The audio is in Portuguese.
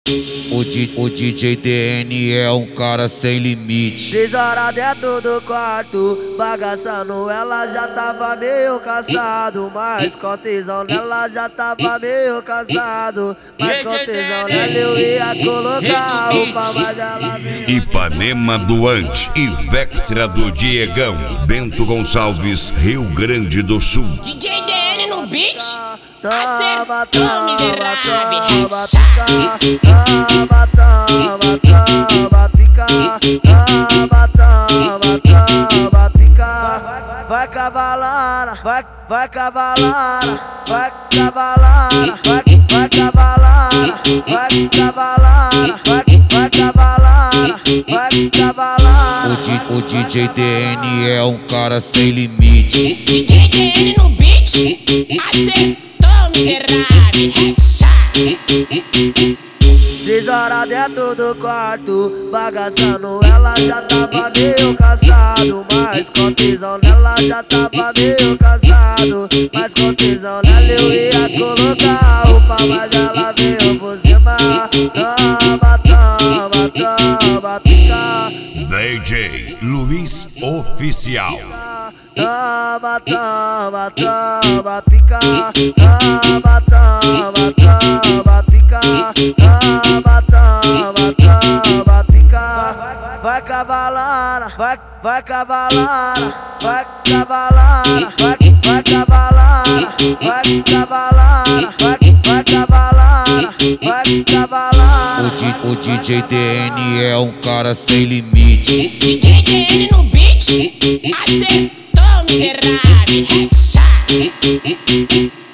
O DJ DN é um cara sem limite. 3 horas dentro do quarto, bagaçando, ela já tava meio cansado. Mas com tesão nela já tava meio cansado. Mas com tesão nela eu ia colocar o pau, mas ela veio. Ipanema do Ante e Vectra do Diegão, Bento Gonçalves, Rio Grande do Sul. DJ DN no beat, Toma, acertou, miserável. toma, pica. Toma, pica. Vai cavalara, vai cavalara, vai cavalara, vai cavalara, vai cavalara, vai cavalara, vai cavalara. O DJ DN é um cara sem limite. DJ DN no beat, acertou, miserável. Headshot. 3 horas dentro do quarto, bagaçando, ela já tava meio cansado. Mas com tesão nela já tava meio cansado. Mas com tesão nela eu ia colocar o pau, mas ela veio por cima. Toma, pica. DJ Luiz Oficial. Toma, pica. Toma, pica. Toma, pica. Vai cavalara, vai cavalara, vai cavalara, vai cavalara, vai cavalara, vai cavalara, vai cavalara. O DJ DN é um cara sem limite. DJ DN no beat, acertou, miserável. Headshot.